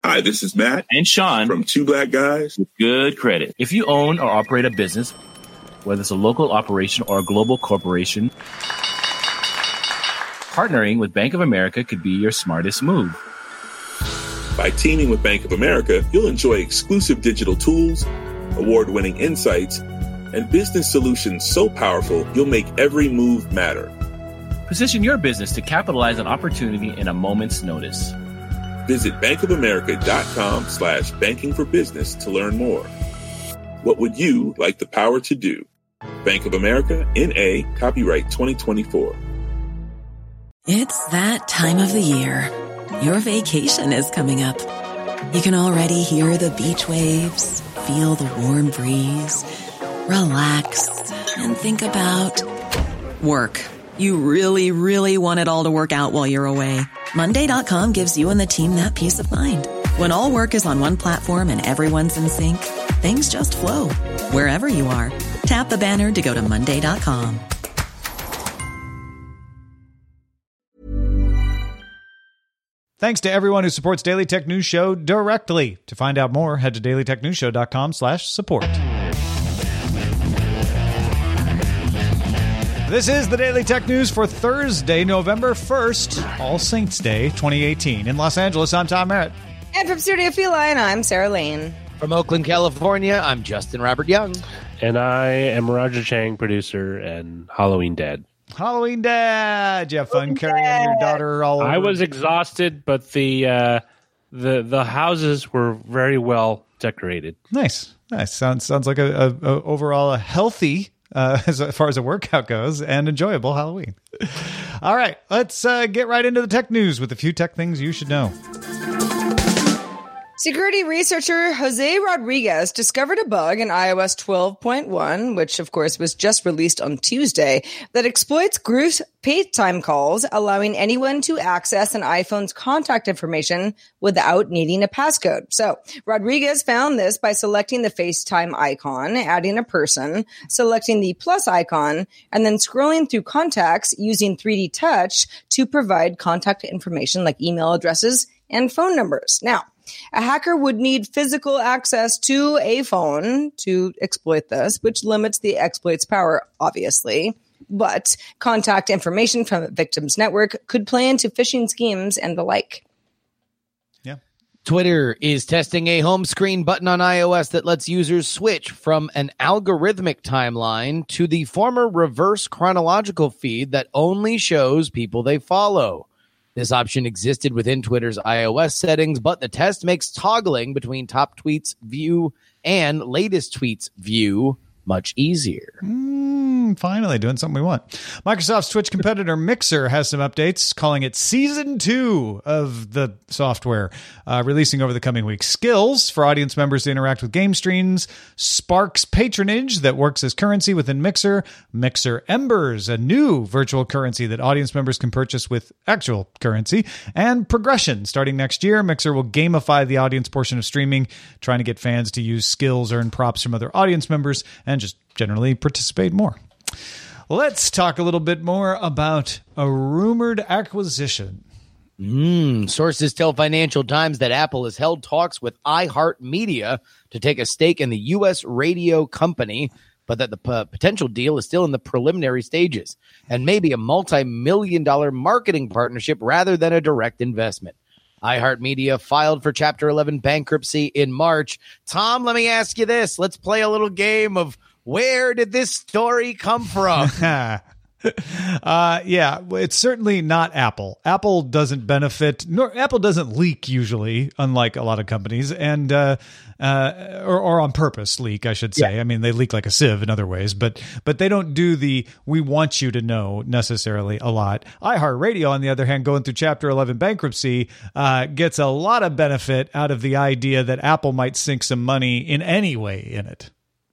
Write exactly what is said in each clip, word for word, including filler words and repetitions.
Hi, this is Matt and Sean from Two Black Guys with Good Credit. If you own or operate a business, whether it's a local operation or a global corporation, partnering with Bank of America could be your smartest move. By teaming with Bank of America, you'll enjoy exclusive digital tools, award-winning insights, and business solutions so powerful you'll make every move matter. Position your business to capitalize on opportunity in a moment's notice. Visit bankofamerica.com slash banking for business to learn more. What would you like the power to do? Bank of America, N A, copyright twenty twenty-four. It's that time of the year. Your vacation is coming up. You can already hear the beach waves, feel the warm breeze, relax, and think about work. You really, really want it all to work out while you're away. Monday dot com gives you and the team that peace of mind. When all work is on one platform and everyone's in sync, things just flow. Wherever you are, tap the banner to go to Monday dot com. Thanks to everyone who supports Daily Tech News Show directly. To find out more, head to daily tech news show dot com slash support. This is the Daily Tech News for Thursday, November first, All Saints Day twenty eighteen. In Los Angeles, I'm Tom Merritt. And from Studio Feline, I'm Sarah Lane. From Oakland, California, I'm Justin Robert Young. And I am Roger Chang, producer and Halloween Dad. Halloween Dad! Did you have fun Halloween carrying Dad. your daughter all over? I was exhausted, but the uh, the the houses were very well decorated. Nice. Nice. Sounds sounds like a, a, a overall a healthy Uh, as far as a workout goes, and enjoyable Halloween. All right, let's uh, get right into the tech news with a few tech things you should know. Security researcher Jose Rodriguez discovered a bug in i O S twelve point one, which of course was just released on Tuesday, that exploits group FaceTime calls, allowing anyone to access an iPhone's contact information without needing a passcode. So Rodriguez found this by selecting the FaceTime icon, adding a person, selecting the plus icon, and then scrolling through contacts using three D Touch to provide contact information like email addresses and phone numbers. Now, a hacker would need physical access to a phone to exploit this, which limits the exploit's power, obviously. But contact information from a victim's network could play into phishing schemes and the like. Yeah. Twitter is testing a home screen button on iOS that lets users switch from an algorithmic timeline to the former reverse chronological feed that only shows people they follow. This option existed within Twitter's iOS settings, but the test makes toggling between top tweets view and latest tweets view much easier. Mm, finally, doing something we want. Microsoft's Twitch competitor Mixer has some updates, calling it Season two of the software, uh, releasing over the coming weeks. Skills for audience members to interact with game streams, Sparks patronage that works as currency within Mixer, Mixer Embers, a new virtual currency that audience members can purchase with actual currency, and progression. Starting next year, Mixer will gamify the audience portion of streaming, trying to get fans to use skills, earn props from other audience members, and just generally participate more. Let's talk a little bit more about a rumored acquisition. Mm, sources tell Financial Times that Apple has held talks with iHeartMedia to take a stake in the U S radio company, but that the p- potential deal is still in the preliminary stages and maybe a multi-million dollar marketing partnership rather than a direct investment. iHeartMedia filed for Chapter eleven bankruptcy in March. Tom, let me ask you this. Let's play a little game of where did this story come from? uh, yeah, it's certainly not Apple. Apple doesn't benefit, nor Apple doesn't leak usually, unlike a lot of companies, and uh, uh, or, or on purpose leak, I should say. Yeah. I mean, they leak like a sieve in other ways, but but they don't do the "we want you to know" necessarily a lot. iHeartRadio, on the other hand, going through Chapter eleven bankruptcy, uh, gets a lot of benefit out of the idea that Apple might sink some money in any way in it.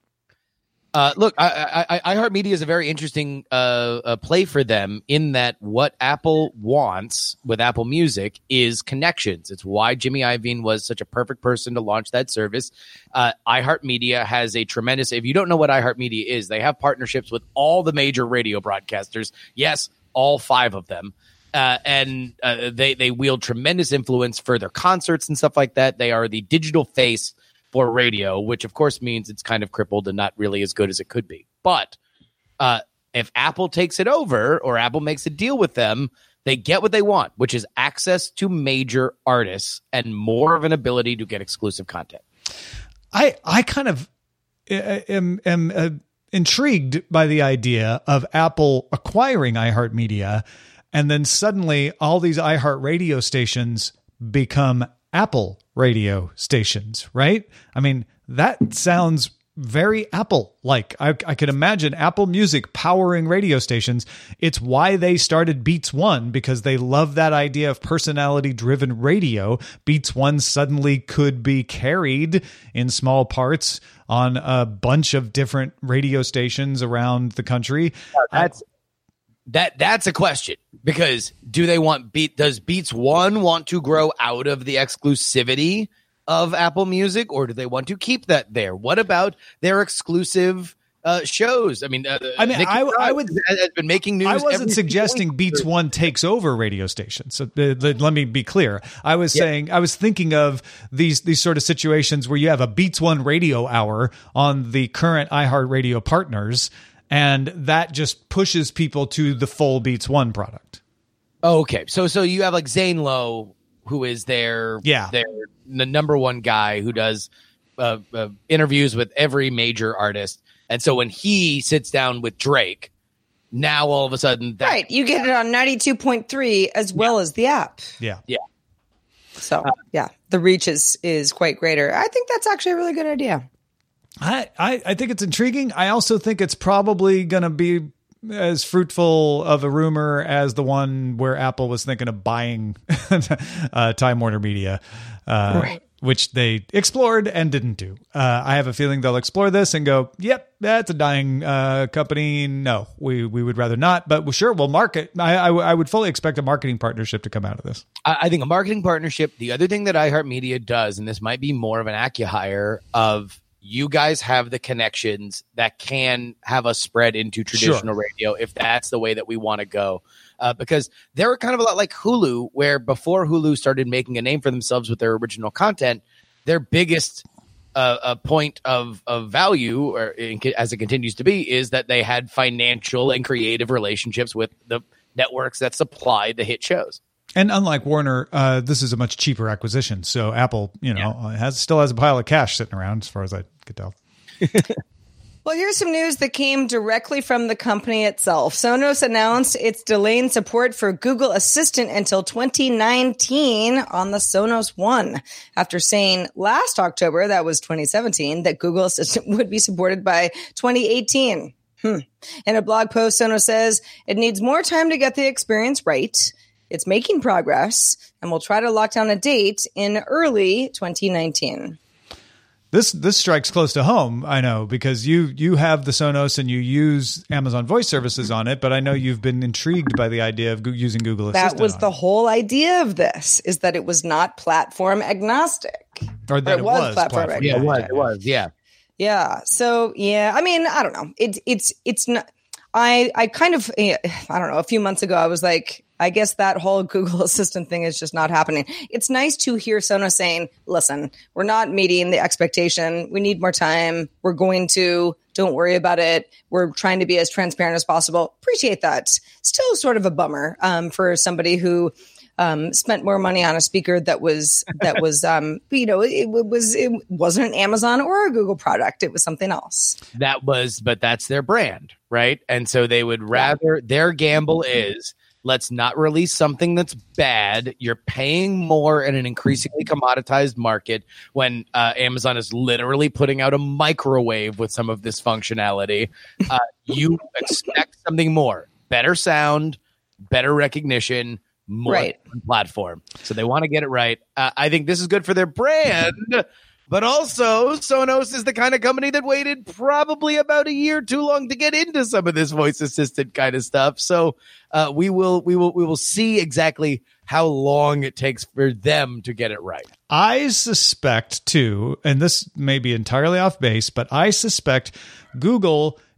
Uh, look, I, I, I, iHeartMedia is a very interesting uh, uh, play for them in that what Apple wants with Apple Music is connections. It's why Jimmy Iovine was such a perfect person to launch that service. Uh, iHeartMedia has a tremendous, if you don't know what iHeartMedia is, they have partnerships with all the major radio broadcasters. Yes, all five of them. uh, and uh, they they wield tremendous influence for their concerts and stuff like that. They are the digital face for radio, which of course means it's kind of crippled and not really as good as it could be. But uh, if Apple takes it over or Apple makes a deal with them, they get what they want, which is access to major artists and more of an ability to get exclusive content. I I kind of am, am uh, intrigued by the idea of Apple acquiring iHeartMedia, and then suddenly all these iHeart radio stations become Apple radio stations, right? I mean, that sounds very Apple-like. I, I could imagine Apple Music powering radio stations. It's why they started Beats One, because they love that idea of personality-driven radio. Beats One suddenly could be carried in small parts on a bunch of different radio stations around the country. That's that. That's a question, because do they want Beat? Does Beats One want to grow out of the exclusivity of Apple Music, or do they want to keep that there? What about their exclusive uh, shows? I mean, uh, I mean, I, I would has been making news. I wasn't every suggesting week. Beats One takes over radio stations. So uh, let, let me be clear. I was Yeah. saying I was thinking of these these sort of situations where you have a Beats One radio hour on the current iHeartRadio partners, and that just pushes people to the full Beats One product. Okay, so so you have like Zane Lowe, who is their Yeah. their the number one guy who does uh, uh, interviews with every major artist, and so when he sits down with Drake, now all of a sudden, that, Right. You get it on ninety-two point three as well as the app. Yeah. yeah, So, yeah, the reach is, is quite greater. I think that's actually a really good idea. I, I, I think it's intriguing. I also think it's probably going to be as fruitful of a rumor as the one where Apple was thinking of buying uh, Time Warner Media, uh, Right. which they explored and didn't do. Uh, I have a feeling they'll explore this and go, yep, that's a dying uh, company. No, we, we would rather not, but sure, we'll market. I, I, I would fully expect a marketing partnership to come out of this. I, I think a marketing partnership. The other thing that iHeartMedia does, and this might be more of an acqui-hire of, you guys have the connections that can have us spread into traditional Sure. radio if that's the way that we want to go. Uh, because they're kind of a lot like Hulu, where before Hulu started making a name for themselves with their original content, their biggest uh, uh, point of, of value, or in, as it continues to be, is that they had financial and creative relationships with the networks that supplied the hit shows. And unlike Warner, uh, this is a much cheaper acquisition. So Apple, you know, has still has a pile of cash sitting around, as far as I could tell. Well, here's some news that came directly from the company itself. Sonos announced it's delaying support for Google Assistant until twenty nineteen on the Sonos One, after saying last October, that was twenty seventeen, that Google Assistant would be supported by twenty eighteen. Hmm. In a blog post, Sonos says it needs more time to get the experience right. It's making progress, and we'll try to lock down a date in early twenty nineteen. This this strikes close to home, I know, because you you have the Sonos and you use Amazon Voice Services on it, but I know you've been intrigued by the idea of go- using Google Assistant. That was on the it. whole idea of this, is that it was not platform agnostic. or that it it was was platform platform. Yeah, it was. agnostic. It was. Yeah. Yeah. So yeah, I mean, I don't know. It's it's it's not. I I kind of I don't know. A few months ago, I was like, I guess that whole Google Assistant thing is just not happening. It's nice to hear Sonos saying, "Listen, we're not meeting the expectation. We need more time. We're going to. Don't worry about it. We're trying to be as transparent as possible." Appreciate that. Still, sort of a bummer um, for somebody who. Um, spent more money on a speaker that was that was um, you know it, it was it wasn't an Amazon or a Google product. It was something else. That was, but that's their brand, right? And so they would rather, their gamble is, let's not release something that's bad. You're paying more in an increasingly commoditized market when uh, Amazon is literally putting out a microwave with some of this functionality. Uh, you expect something more, better sound, better recognition, more Right. platform. So they want to get it right. Uh, I think this is good for their brand. But also, Sonos is the kind of company that waited probably about a year too long to get into some of this voice assistant kind of stuff. So uh, we will, we will, we will see exactly how long it takes for them to get it right. I suspect too, and this may be entirely off base, but I suspect Google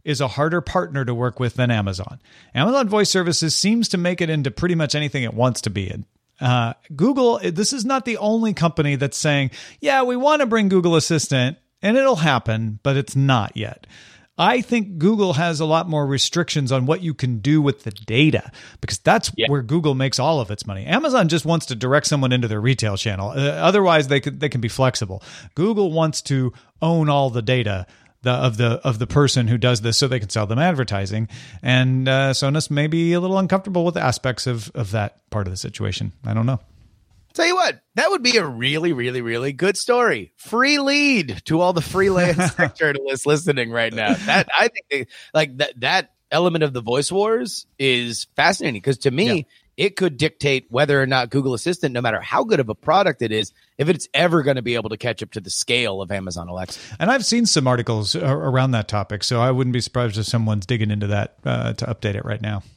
is a harder partner to work with than Amazon. Amazon Voice Services seems to make it into pretty much anything it wants to be in. Uh, Google, this is not the only company that's saying, yeah, we want to bring Google Assistant, and it'll happen, but it's not yet. I think Google has a lot more restrictions on what you can do with the data, because that's yeah. where Google makes all of its money. Amazon just wants to direct someone into their retail channel. Uh, otherwise, they could, they can be flexible. Google wants to own all the data the, of the of the person who does this so they can sell them advertising. And uh, Sonos may be a little uncomfortable with aspects of, of that part of the situation. I don't know. Tell you what, that would be a really, really, really good story. Free lead to all the freelance tech journalists listening right now. That I think they, like that that element of the voice wars is fascinating, because to me, yeah. it could dictate whether or not Google Assistant, no matter how good of a product it is, if it's ever going to be able to catch up to the scale of Amazon Alexa. And I've seen some articles around that topic, so I wouldn't be surprised if someone's digging into that uh, to update it right now.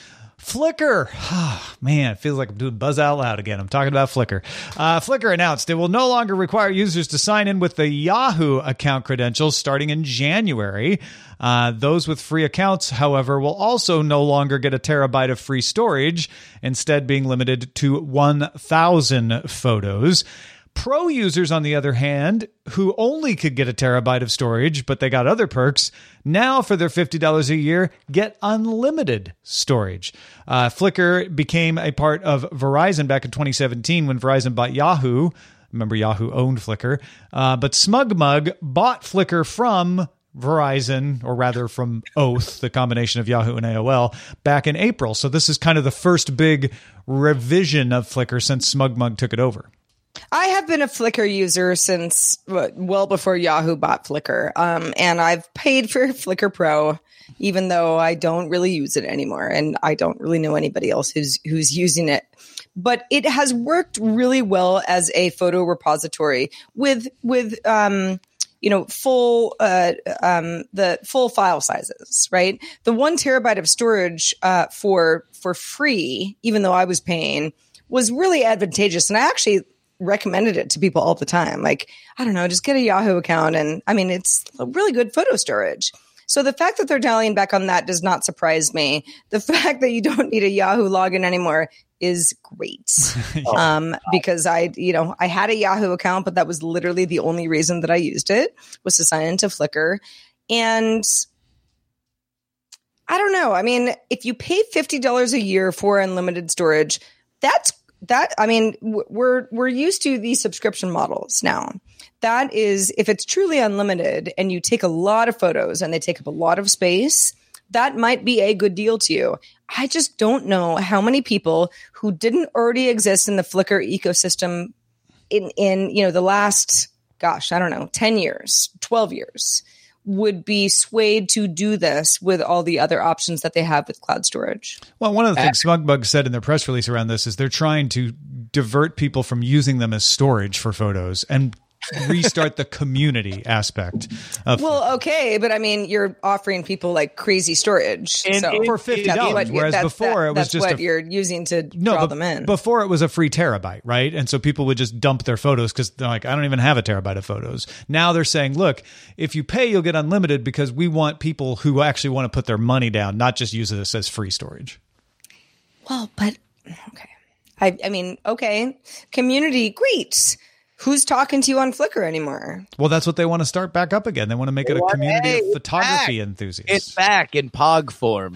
Flickr. Oh, man, it feels like I'm doing Buzz Out Loud again. I'm talking about Flickr. Uh, Flickr announced it will no longer require users to sign in with the Yahoo account credentials starting in January. Uh, those with free accounts, however, will also no longer get a terabyte of free storage, instead being limited to one thousand photos. Pro users, on the other hand, who only could get a terabyte of storage, but they got other perks, now for their fifty dollars a year, get unlimited storage. Uh, Flickr became a part of Verizon back in twenty seventeen when Verizon bought Yahoo. Remember, Yahoo owned Flickr. Uh, but SmugMug bought Flickr from Verizon, or rather from Oath, the combination of Yahoo and A O L, back in April. So this is kind of the first big revision of Flickr since SmugMug took it over. I have been a Flickr user since well before Yahoo bought Flickr, um, and I've paid for Flickr Pro, even though I don't really use it anymore, and I don't really know anybody else who's who's using it. But it has worked really well as a photo repository with with um, you know full uh, um, the full file sizes, right? The one terabyte of storage uh, for for free, even though I was paying, was really advantageous, and I actually recommended it to people all the time. Like, I don't know, just get a Yahoo account. And I mean, it's really good photo storage. So the fact that they're dialing back on that does not surprise me. The fact that you don't need a Yahoo login anymore is great. um, because I, you know, I had a Yahoo account, but that was literally the only reason that I used it, was to sign into Flickr. And I don't know. I mean, if you pay fifty dollars a year for unlimited storage, that's That I mean, we're we're used to these subscription models now. That is, if it's truly unlimited and you take a lot of photos and they take up a lot of space, that might be a good deal to you. I just don't know how many people who didn't already exist in the Flickr ecosystem in in you know the last, gosh, I don't know, ten years, twelve years, would be swayed to do this with all the other options that they have with cloud storage. Well, one of the things SmugMug said in their press release around this is they're trying to divert people from using them as storage for photos and restart the community aspect of well okay but I mean, you're offering people like crazy storage and, so for fifty dollars, whereas that's, before that, it was that's just what a, you're using to no, draw but them in. Before it was a free terabyte, right? And so people would just dump their photos because they're like, I don't even have a terabyte of photos. Now they're saying, look, if you pay, you'll get unlimited, because we want people who actually want to put their money down, not just use this as free storage. Well, but okay, I, I mean, okay, community, great. Who's talking to you on Flickr anymore? Well, that's what they want to start back up again. They want to make it a community hey, of photography back. enthusiasts. It's back in P O G form.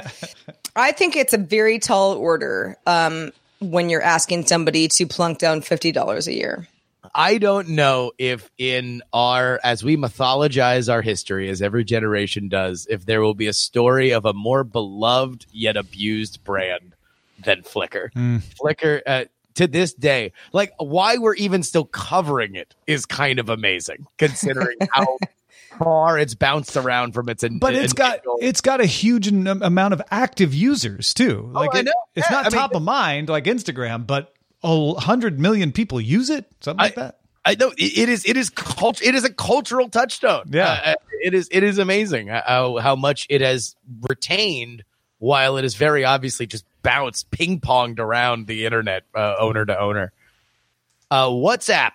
I think it's a very tall order um, when you're asking somebody to plunk down fifty dollars a year. I don't know if in our, as we mythologize our history, as every generation does, if there will be a story of a more beloved yet abused brand than Flickr. Mm. Flickr, uh, to this day, like, why we're even still covering it is kind of amazing, considering how far it's bounced around from its in- but it's initial- got it's got a huge n- amount of active users too. Like, oh, it, it's yeah, not I top mean, of mind like Instagram, but a hundred million people use it, something like I, that. I know it, it is. It is cult- It is a cultural touchstone. Yeah, uh, it is. It is amazing how how much it has retained, while it is very obviously just bounced, ping ponged around the internet, uh, owner to owner. Uh, WhatsApps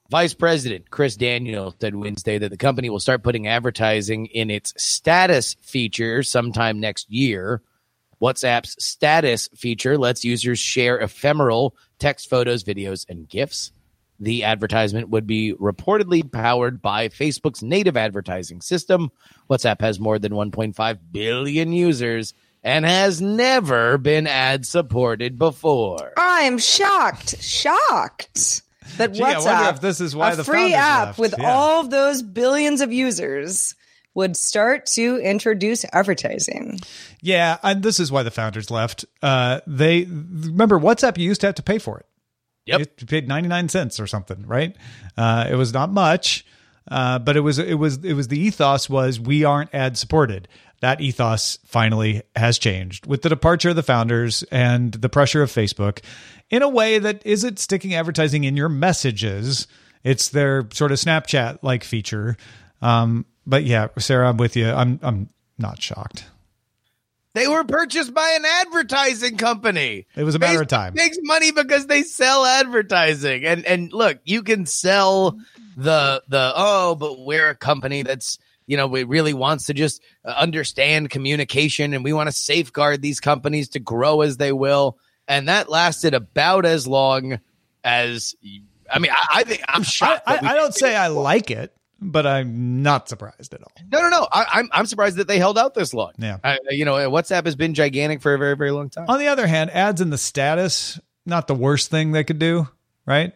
Vice President Chris Daniel said Wednesday that the company will start putting advertising in its status feature sometime next year. WhatsApp's status feature lets users share ephemeral text, photos, videos, and GIFs. The advertisement would be reportedly powered by Facebook's native advertising system. WhatsApp has more than one point five billion users and has never been ad-supported before. I'm shocked, shocked that Gee, WhatsApp, I wonder if this is why a the free founders app left. with Yeah. all of those billions of users, would start to introduce advertising. Yeah, and this is why the founders left. Uh, they remember WhatsApp. You used to have to pay for it. Yep. You paid ninety-nine cents or something, right? Uh, it was not much, uh, but it was it was it was the ethos was we aren't ad supported. That ethos finally has changed with the departure of the founders and the pressure of Facebook in a way that isn't sticking advertising in your messages. It's their sort of Snapchat like feature. Um, but yeah, Sarah, I'm with you. I'm I'm not shocked. They were purchased by an advertising company. It was a matter Facebook of time. Makes money because they sell advertising. And and look, you can sell the the oh, but we're a company that's, you know, it really wants to just understand communication, and we want to safeguard these companies to grow as they will. And that lasted about as long as, I mean, I, I think I'm shocked. I, that we I, I don't didn't say get I it. like it, but I'm not surprised at all. No, no, no. I, I'm I'm surprised that they held out this long. Yeah. I, you know, WhatsApp has been gigantic for a very, very long time. On the other hand, ads in the status, not the worst thing they could do, right?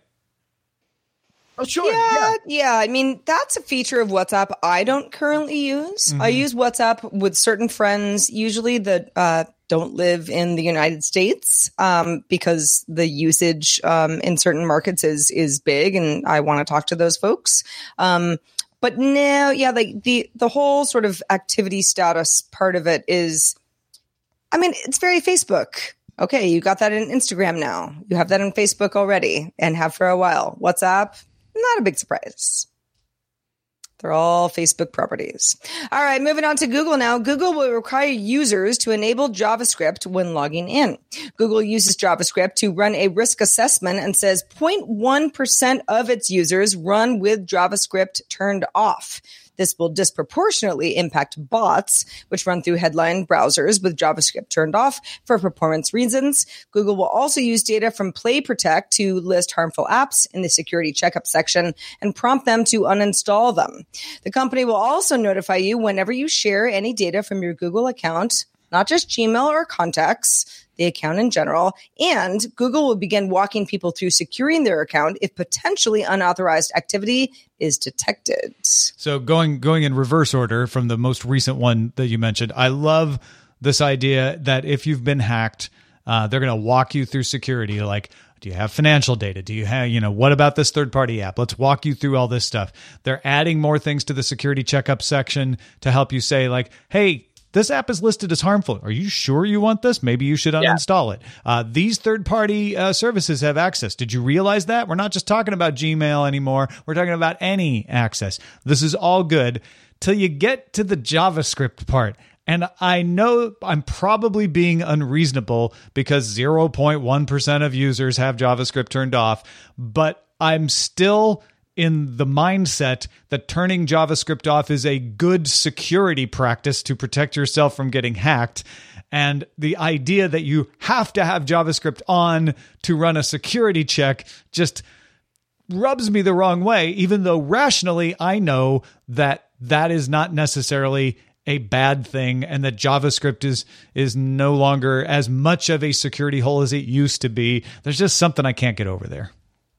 Oh, sure. Yeah, yeah. I mean, that's a feature of WhatsApp I don't currently use. Mm-hmm. I use WhatsApp with certain friends, usually that uh, don't live in the United States, um, because the usage um, in certain markets is is big, and I want to talk to those folks. Um, but no, yeah, like the the whole sort of activity status part of it is, I mean, it's very Facebook. Okay, you got that in Instagram now. You have that in Facebook already, and have for a while. WhatsApp, not a big surprise. They're all Facebook properties. All right, moving on to Google now. Google will require users to enable JavaScript when logging in. Google uses JavaScript to run a risk assessment and says zero point one percent of its users run with JavaScript turned off. This will disproportionately impact bots, which run through headline browsers with JavaScript turned off for performance reasons. Google will also use data from Play Protect to list harmful apps in the security checkup section and prompt them to uninstall them. The company will also notify you whenever you share any data from your Google account, not just Gmail or contacts, the account in general, and Google will begin walking people through securing their account if potentially unauthorized activity is detected. So going going in reverse order from the most recent one that you mentioned, I love this idea that if you've been hacked, uh, they're going to walk you through security. Like, do you have financial data? Do you have, you know, what about this third party app? Let's walk you through all this stuff. They're adding more things to the security checkup section to help you say like, hey, this app is listed as harmful. Are you sure you want this? Maybe you should uninstall it. Uh, these third-party uh, services have access. Did you realize that? We're not just talking about Gmail anymore. We're talking about any access. This is all good till you get to the JavaScript part. And I know I'm probably being unreasonable because zero point one percent of users have JavaScript turned off, but I'm still in the mindset that turning JavaScript off is a good security practice to protect yourself from getting hacked. And the idea that you have to have JavaScript on to run a security check just rubs me the wrong way, even though rationally I know that that is not necessarily a bad thing and that JavaScript is is no longer as much of a security hole as it used to be. There's just something I can't get over there.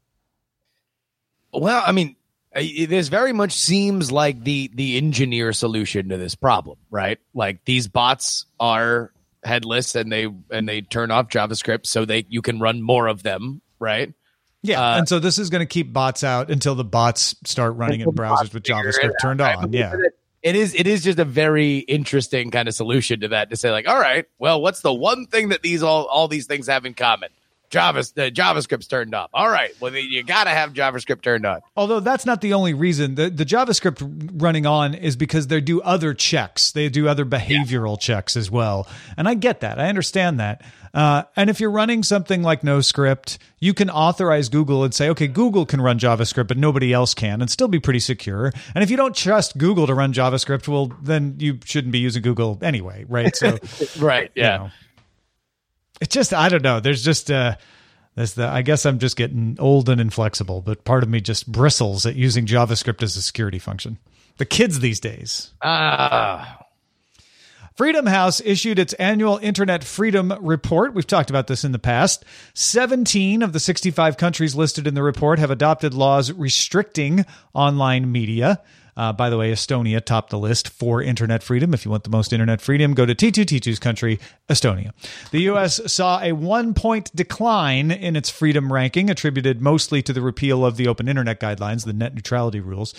Well, I mean, this very much seems like the the engineer solution to this problem, right? Like these bots are headless and they and they turn off JavaScript so they you can run more of them, right? Yeah, Uh, and so this is going to keep bots out until the bots start running in browsers with JavaScript turned on. Yeah. It is it is just a very interesting kind of solution to that, to say like, all right, well, what's the one thing that these all all these things have in common? Java, the JavaScript's turned off. All right. Well, you got to have JavaScript turned on. Although that's not the only reason. The, the JavaScript running on is because they do other checks. They do other behavioral yeah. checks as well. And I get that. I understand that. Uh, and if you're running something like NoScript, you can authorize Google and say, okay, Google can run JavaScript, but nobody else can, and still be pretty secure. And if you don't trust Google to run JavaScript, well, then you shouldn't be using Google anyway, right? So, right. Yeah. You know, it's just, I don't know. There's just, uh, there's the, I guess I'm just getting old and inflexible, but part of me just bristles at using JavaScript as a security function. The kids these days. Ah. Freedom House issued its annual Internet Freedom Report. We've talked about this in the past. seventeen of the sixty-five countries listed in the report have adopted laws restricting online media. Uh, by the way, Estonia topped the list for internet freedom. If you want the most internet freedom, go to T two T two's country, Estonia. The U S saw a one-point decline in its freedom ranking, attributed mostly to the repeal of the Open Internet Guidelines, the net neutrality rules.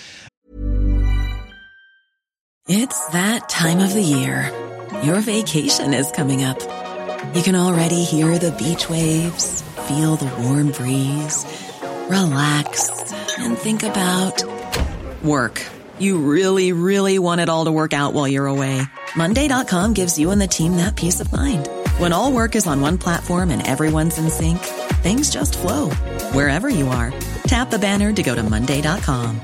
It's that time of the year. Your vacation is coming up. You can already hear the beach waves, feel the warm breeze, relax, and think about work. You really, really want it all to work out while you're away. Monday dot com gives you and the team that peace of mind. When all work is on one platform and everyone's in sync, things just flow. Wherever you are, tap the banner to go to Monday dot com.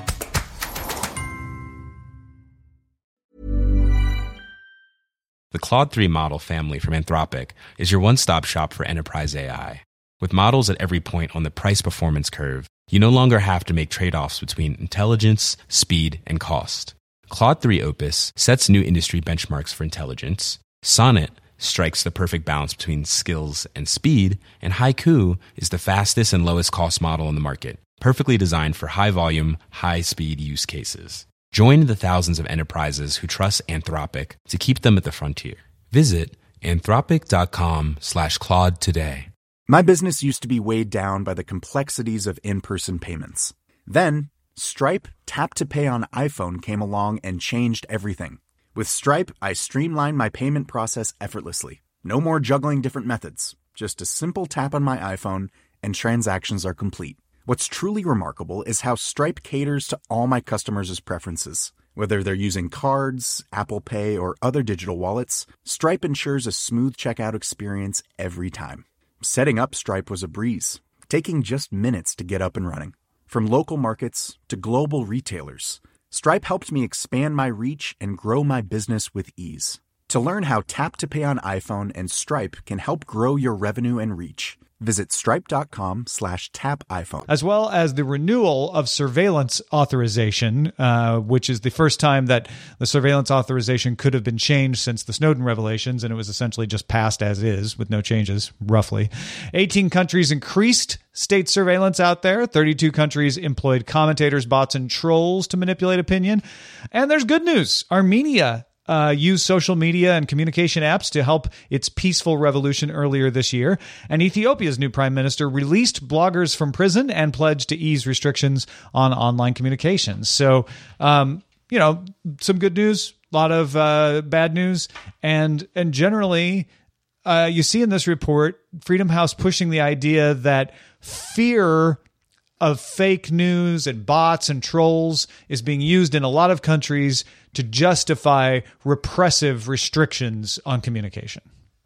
The Claude three model family from Anthropic is your one-stop shop for enterprise A I. With models at every point on the price-performance curve, you no longer have to make trade-offs between intelligence, speed, and cost. Claude three Opus sets new industry benchmarks for intelligence. Sonnet strikes the perfect balance between skills and speed. And Haiku is the fastest and lowest cost model in the market, perfectly designed for high-volume, high-speed use cases. Join the thousands of enterprises who trust Anthropic to keep them at the frontier. Visit anthropic.com slash Claude today. My business used to be weighed down by the complexities of in-person payments. Then, Stripe Tap to Pay on iPhone came along and changed everything. With Stripe, I streamlined my payment process effortlessly. No more juggling different methods. Just a simple tap on my iPhone and transactions are complete. What's truly remarkable is how Stripe caters to all my customers' preferences. Whether they're using cards, Apple Pay, or other digital wallets, Stripe ensures a smooth checkout experience every time. Setting up Stripe was a breeze, taking just minutes to get up and running. From local markets to global retailers, Stripe helped me expand my reach and grow my business with ease. To learn how Tap to Pay on iPhone and Stripe can help grow your revenue and reach, visit stripe.com slash tap iPhone. As well as the renewal of surveillance authorization, uh, which is the first time that the surveillance authorization could have been changed since the Snowden revelations, and it was essentially just passed as is with no changes, roughly. eighteen countries increased state surveillance out there. thirty-two countries employed commentators, bots, and trolls to manipulate opinion. And there's good news. Armenia Uh, used social media and communication apps to help its peaceful revolution earlier this year. And Ethiopia's new prime minister released bloggers from prison and pledged to ease restrictions on online communications. So, um, you know, some good news, a lot of uh, bad news. And, and generally, uh, you see in this report, Freedom House pushing the idea that fear of fake news and bots and trolls is being used in a lot of countries to justify repressive restrictions on communication.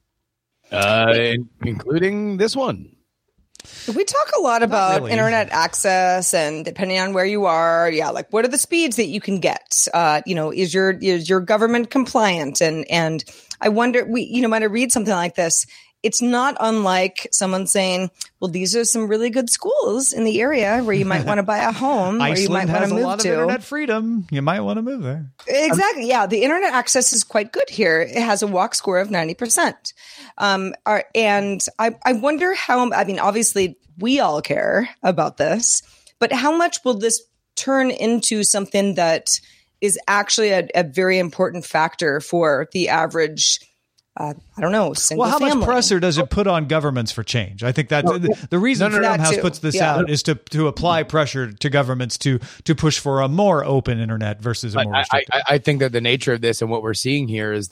Uh, including this one. We talk a lot about really. internet access and depending on where you are, yeah, like what are the speeds that you can get? Uh, you know, is your is your government compliant? And and I wonder, we you know, when I read something like this, it's not unlike someone saying, well, these are some really good schools in the area where you might want to buy a home or you might want to move a lot to. Of internet freedom. You might want to move there. Exactly. Yeah. The internet access is quite good here. It has a walk score of ninety percent. Um, are, and I, I wonder how, I mean, obviously we all care about this, but how much will this turn into something that is actually a, a very important factor for the average Uh, I don't know. Single well, how family. much pressure does it put on governments for change? I think that no, the, the reason no, no, Freedom House too. puts this yeah. out is to to apply pressure to governments to to push for a more open internet versus a more I, restricted. I, I think that the nature of this and what we're seeing here is that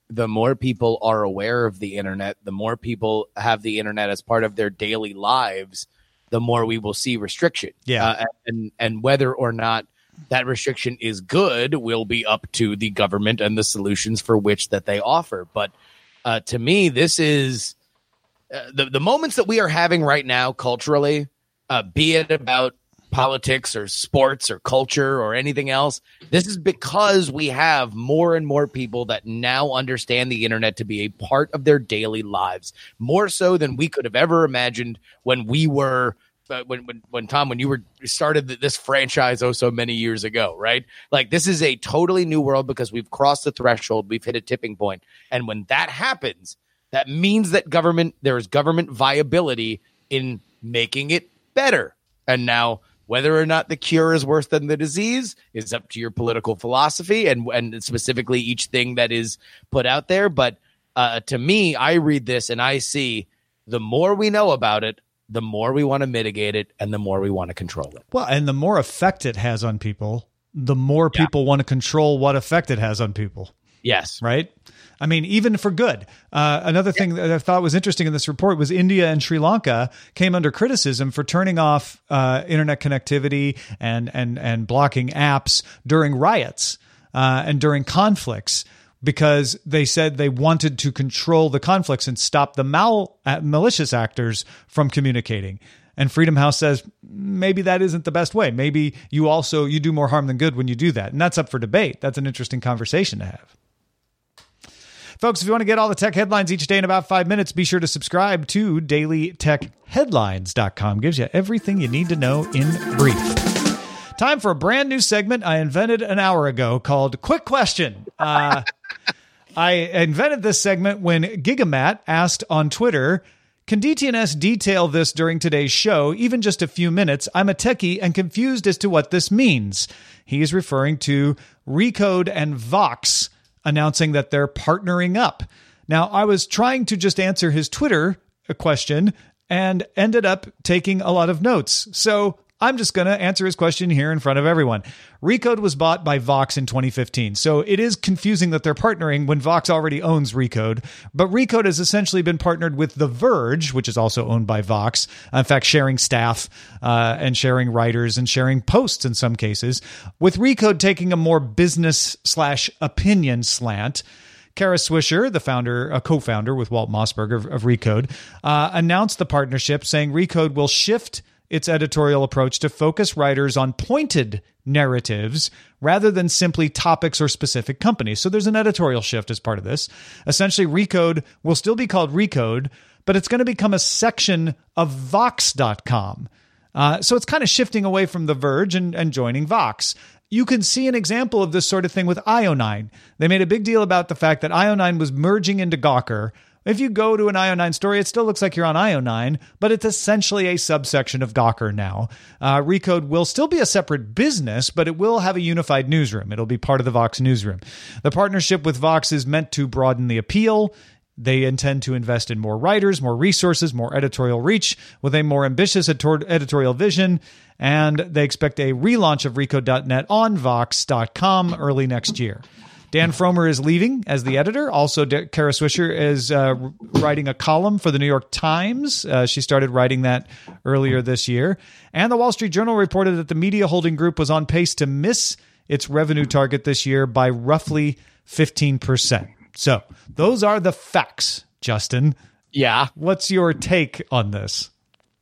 the more people are aware of the internet, the more people have the internet as part of their daily lives, the more we will see restriction. Yeah. Uh, and, and whether or not that restriction is good will be up to the government and the solutions for which that they offer. But uh, to me, this is uh, the, the moments that we are having right now culturally, uh, be it about politics or sports or culture or anything else. This is because we have more and more people that now understand the internet to be a part of their daily lives, more so than we could have ever imagined when we were uh, when, when, when Tom, when you were started this franchise oh so many years ago, right? Like this is a totally new world because we've crossed the threshold. We've hit a tipping point. And when that happens, that means that government, there is government viability in making it better. And now, whether or not the cure is worse than the disease is up to your political philosophy and, and specifically each thing that is put out there. But uh, to me, I read this and I see the more we know about it, the more we want to mitigate it and the more we want to control it. Well, and the more effect it has on people, the more people yeah. want to control what effect it has on people. Yes. Right? I mean, even for good. Uh, another thing that I thought was interesting in this report was India and Sri Lanka came under criticism for turning off uh, internet connectivity and and and blocking apps during riots uh, and during conflicts because they said they wanted to control the conflicts and stop the mal- uh, malicious actors from communicating. And Freedom House says maybe that isn't the best way. Maybe you also you do more harm than good when you do that. And that's up for debate. That's an interesting conversation to have. Folks, if you want to get all the tech headlines each day in about five minutes, be sure to subscribe to daily tech headlines dot com. Gives you everything you need to know in brief. Time for a brand new segment I invented an hour ago called Quick Question. Uh, I invented this segment when Gigamat asked on Twitter, can D T N S detail this during today's show, even just a few minutes? I'm a techie and confused as to what this means. He is referring to Recode and Vox announcing that they're partnering up. Now, I was trying to just answer his Twitter question and ended up taking a lot of notes. So I'm just going to answer his question here in front of everyone. Recode was bought by Vox in twenty fifteen. So it is confusing that they're partnering when Vox already owns Recode. But Recode has essentially been partnered with The Verge, which is also owned by Vox. In fact, sharing staff uh, and sharing writers and sharing posts in some cases. With Recode taking a more business slash opinion slant. Kara Swisher, the founder, a co-founder with Walt Mossberg of, of Recode, uh, announced the partnership, saying Recode will shift its editorial approach to focus writers on pointed narratives rather than simply topics or specific companies. So there's an editorial shift as part of this. Essentially, Recode will still be called Recode, but it's going to become a section of Vox dot com. Uh, so it's kind of shifting away from The Verge and, and joining Vox. You can see an example of this sort of thing with I O nine. They made a big deal about the fact that I O nine was merging into Gawker. If you go to an I O nine story, it still looks like you're on I O nine, but it's essentially a subsection of Gawker now. Uh, Recode will still be a separate business, but it will have a unified newsroom. It'll be part of the Vox newsroom. The partnership with Vox is meant to broaden the appeal. They intend to invest in more writers, more resources, more editorial reach with a more ambitious editorial vision, and they expect a relaunch of Recode dot net on Vox dot com early next year. Dan Fromer is leaving as the editor. Also, De- Kara Swisher is uh, writing a column for the New York Times. Uh, she started writing that earlier this year. And the Wall Street Journal reported that the media holding group was on pace to miss its revenue target this year by roughly fifteen percent. So those are the facts, Justin. Yeah. What's your take on this?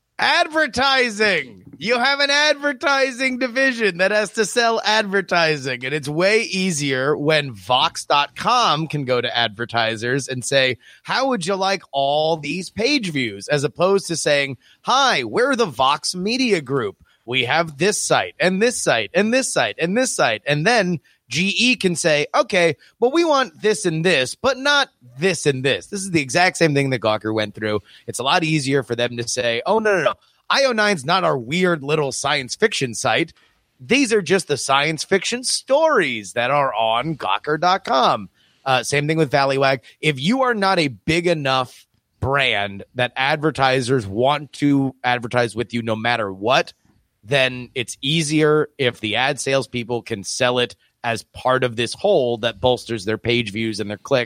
Advertising. You have an advertising division that has to sell advertising, and it's way easier when Vox dot com can go to advertisers and say, how would you like all these page views? As opposed to saying, hi, we're the Vox Media Group. We have this site and this site and this site and this site. And then G E can say, okay, but we want this and this, but not this and this. This is the exact same thing that Gawker went through. It's a lot easier for them to say, oh, no, no, no. I O nine's not our weird little science fiction site. These are just the science fiction stories that are on Gawker dot com. Uh, same thing with Valleywag. If you are not a big enough brand that advertisers want to advertise with you no matter what, then it's easier if the ad salespeople can sell it as part of this whole that bolsters their page views and their clicks.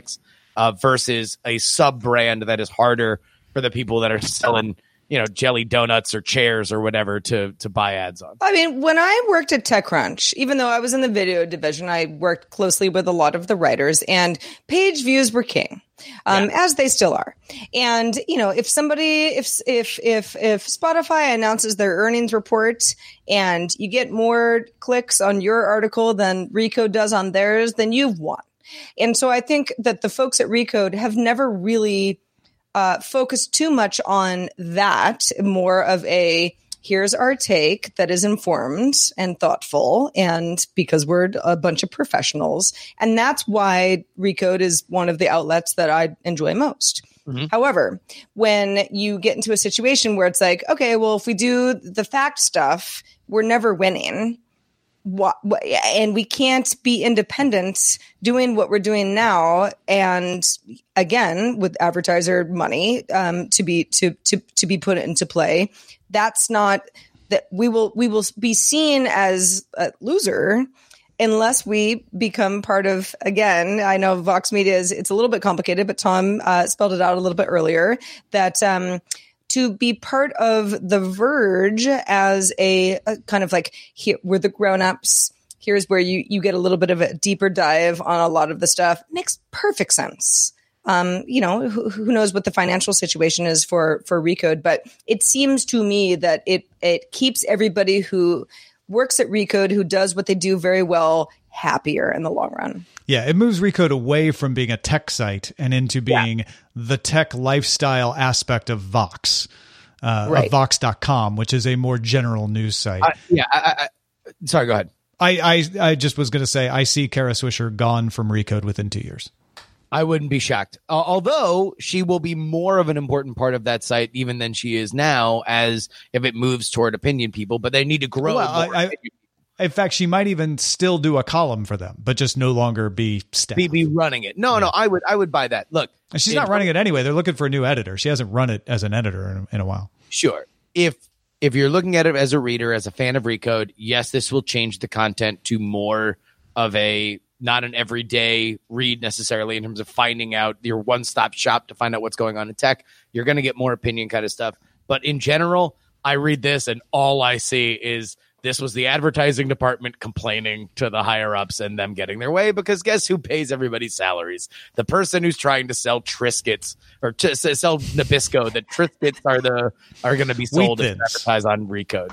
uh, versus a sub brand that is harder for the people that are selling, you know, jelly donuts or chairs or whatever to to buy ads on. I mean, when I worked at TechCrunch, even though I was in the video division, I worked closely with a lot of the writers, and page views were king, um, yeah. as they still are. And you know, if somebody, if if if if Spotify announces their earnings report and you get more clicks on your article than Recode does on theirs, then you've won. And so I think that the folks at Recode have never really Uh, focus too much on that, more of a here's our take that is informed and thoughtful, and because we're a bunch of professionals. And that's why Recode is one of the outlets that I enjoy most. Mm-hmm. However, when you get into a situation where it's like, okay, well, if we do the fact stuff, we're never winning. What, what, and we can't be independent doing what we're doing now. And again, with advertiser money um, to be to to to be put into play, that's not that we will we will be seen as a loser unless we become part of. Again, I know Vox Media is it's a little bit complicated, but Tom uh, spelled it out a little bit earlier that. Um, to be part of The Verge as a, a kind of like, here, we're the grown-ups. Here's where you, you get a little bit of a deeper dive on a lot of the stuff. Makes perfect sense. Um, you know, who, who knows what the financial situation is for, for Recode, but it seems to me that it, it keeps everybody who works at Recode, who does what they do very well, happier in the long run. Yeah, it moves Recode away from being a tech site and into being yeah. the tech lifestyle aspect of Vox, uh, right. of Vox dot com, which is a more general news site. Uh, yeah, I, I, sorry, go ahead. I, I, I just was going to say, I see Kara Swisher gone from Recode within two years. I wouldn't be shocked. Uh, although she will be more of an important part of that site even than she is now, as if it moves toward opinion people, but they need to grow well, more. I, I, In fact, she might even still do a column for them, but just no longer be staff. Be, be running it. No, yeah. no, I would I would buy that. Look. And she's not running it anyway. They're looking for a new editor. She hasn't run it as an editor in, in a while. Sure. If if you're looking at it as a reader, as a fan of Recode, yes, this will change the content to more of a, not an everyday read necessarily in terms of finding out your one-stop shop to find out what's going on in tech. You're going to get more opinion kind of stuff. But in general, I read this and all I see is this was the advertising department complaining to the higher ups and them getting their way, because guess who pays everybody's salaries? The person who's trying to sell Triscuits or to sell Nabisco. The Triscuits are the are going to be sold and advertised on Recode.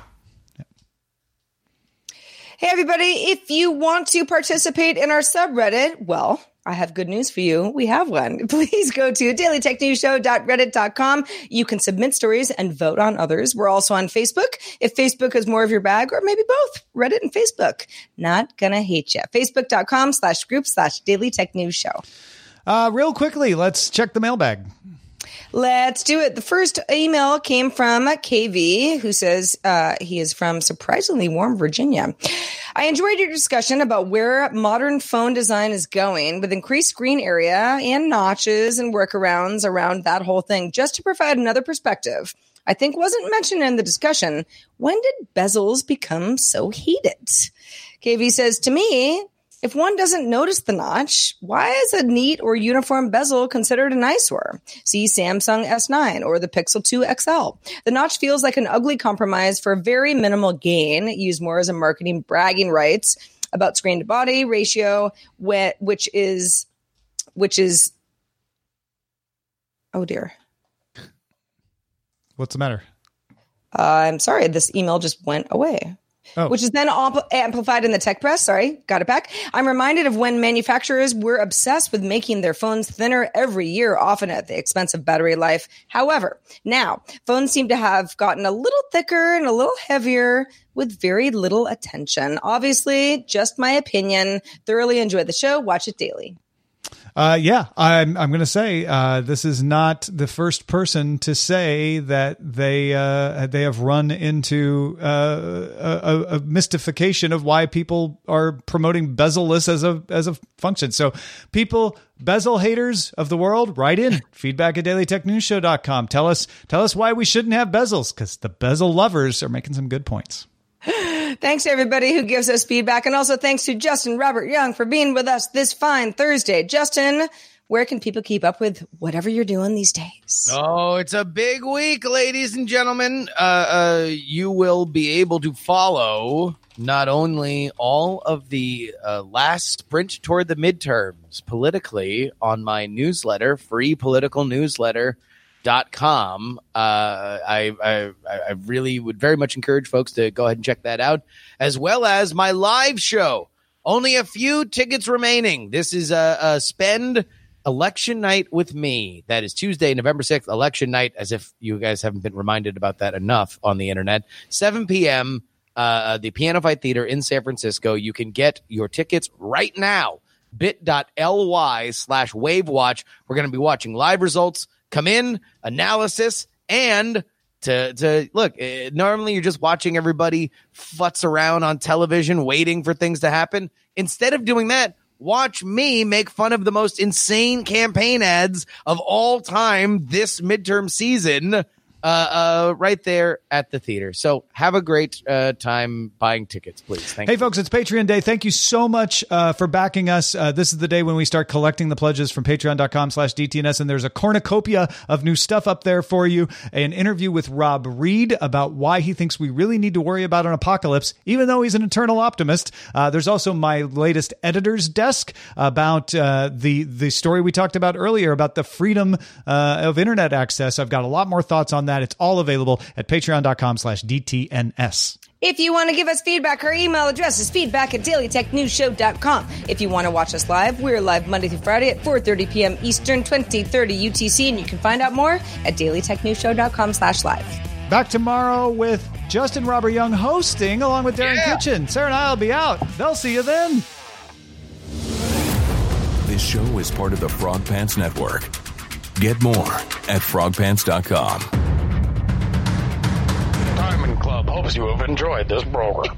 Hey, everybody, if you want to participate in our subreddit, well, I have good news for you. We have one. Please go to daily tech news show dot reddit dot com. You can submit stories and vote on others. We're also on Facebook. If Facebook is more of your bag, or maybe both, Reddit and Facebook. Not gonna hate you. Facebook dot com slash group slash Daily Tech News Show. Uh, real quickly, let's check the mailbag. Let's do it. The first email came from K V, who says uh, he is from surprisingly warm Virginia. I enjoyed your discussion about where modern phone design is going with increased screen area and notches and workarounds around that whole thing. Just to provide another perspective, I think wasn't mentioned in the discussion, when did bezels become so hated? K V says, to me, if one doesn't notice the notch, why is a neat or uniform bezel considered an eyesore? See Samsung S nine or the Pixel two X L. The notch feels like an ugly compromise for very minimal gain, used more as a marketing bragging rights about screen to body ratio, which is, which is, oh dear. What's the matter? Uh, I'm sorry, this email just went away. Oh. Which is then ampl- amplified in the tech press. Sorry, got it back. I'm reminded of when manufacturers were obsessed with making their phones thinner every year, often at the expense of battery life. However, now phones seem to have gotten a little thicker and a little heavier with very little attention. Obviously, just my opinion. Thoroughly enjoy the show. Watch it daily. Uh, yeah, I'm, I'm going to say, uh, this is not the first person to say that they, uh, they have run into, uh, a, a mystification of why people are promoting bezel-less as a, as a function. So people, bezel haters of the world, write in feedback at daily tech news show dot com. Tell us, tell us why we shouldn't have bezels, because the bezel lovers are making some good points. Thanks to everybody who gives us feedback. And also thanks to Justin Robert Young for being with us this fine Thursday. Justin, where can people keep up with whatever you're doing these days? Oh, it's a big week, ladies and gentlemen. Uh, uh, you will be able to follow not only all of the uh, last sprint toward the midterms politically on my newsletter, free political newsletter dot com. Uh, I, I, I really would very much encourage folks to go ahead and check that out, as well as my live show. Only a few tickets remaining. This is a, a spend election night with me. That is Tuesday, November sixth, election night, as if you guys haven't been reminded about that enough on the internet. seven p.m., uh, the Piano Fight Theater in San Francisco. You can get your tickets right now. bit.ly slash wavewatch. We're going to be watching live results, come in, analysis, and to to look, uh, normally you're just watching everybody futz around on television waiting for things to happen. Instead of doing that, watch me make fun of the most insane campaign ads of all time this midterm season uh, uh, right there at the theater. So have a great uh, time buying tickets, please. Thank hey, you. folks, it's Patreon Day. Thank you so much uh, for backing us. Uh, this is the day when we start collecting the pledges from patreon.com slash DTNS, and there's a cornucopia of new stuff up there for you. An interview with Rob Reed about why he thinks we really need to worry about an apocalypse, even though he's an eternal optimist. Uh, there's also my latest editor's desk about uh, the, the story we talked about earlier about the freedom uh, of internet access. I've got a lot more thoughts on that. It's all available at patreon.com slash DTNS. If you want to give us feedback, our email address is feedback at daily tech news show dot com. If you want to watch us live, we're live Monday through Friday at four thirty p.m. Eastern, twenty thirty U T C, and you can find out more at daily tech news show dot com slash live. Back tomorrow with Justin Robert Young hosting, along with Darren Yeah. Kitchen. Sarah and I will be out. They'll see you then. This show is part of the Frog Pants Network. Get more at frog pants dot com. Diamond Club hopes you have enjoyed this program.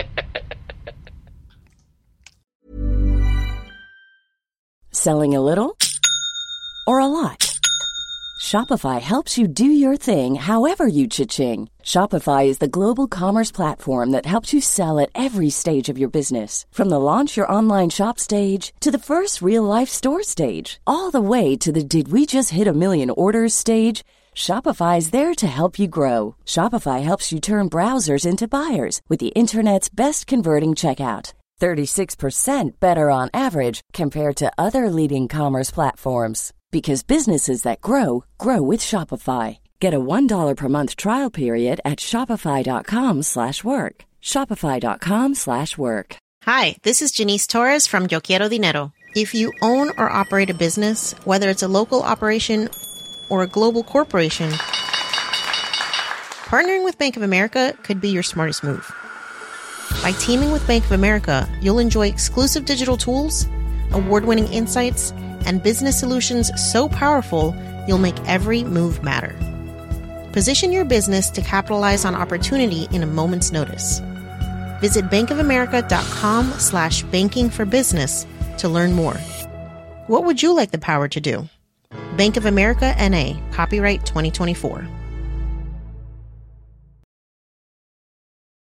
Selling a little or a lot? Shopify helps you do your thing however you cha-ching. Shopify is the global commerce platform that helps you sell at every stage of your business. From the launch your online shop stage to the first real-life store stage, all the way to the did we just hit a million orders stage. Shopify is there to help you grow. Shopify helps you turn browsers into buyers with the internet's best converting checkout. thirty-six percent better on average compared to other leading commerce platforms. Because businesses that grow, grow with Shopify. Get a one dollar per month trial period at shopify.com slash work. Shopify.com slash work. Hi, this is Janice Torres from Yo Quiero Dinero. If you own or operate a business, whether it's a local operation or a global corporation, partnering with Bank of America could be your smartest move. By teaming with Bank of America, you'll enjoy exclusive digital tools, award-winning insights, and business solutions so powerful, you'll make every move matter. Position your business to capitalize on opportunity in a moment's notice. Visit bankofamerica.com slash banking for business to learn more. What would you like the power to do? Bank of America, N A, copyright twenty twenty-four.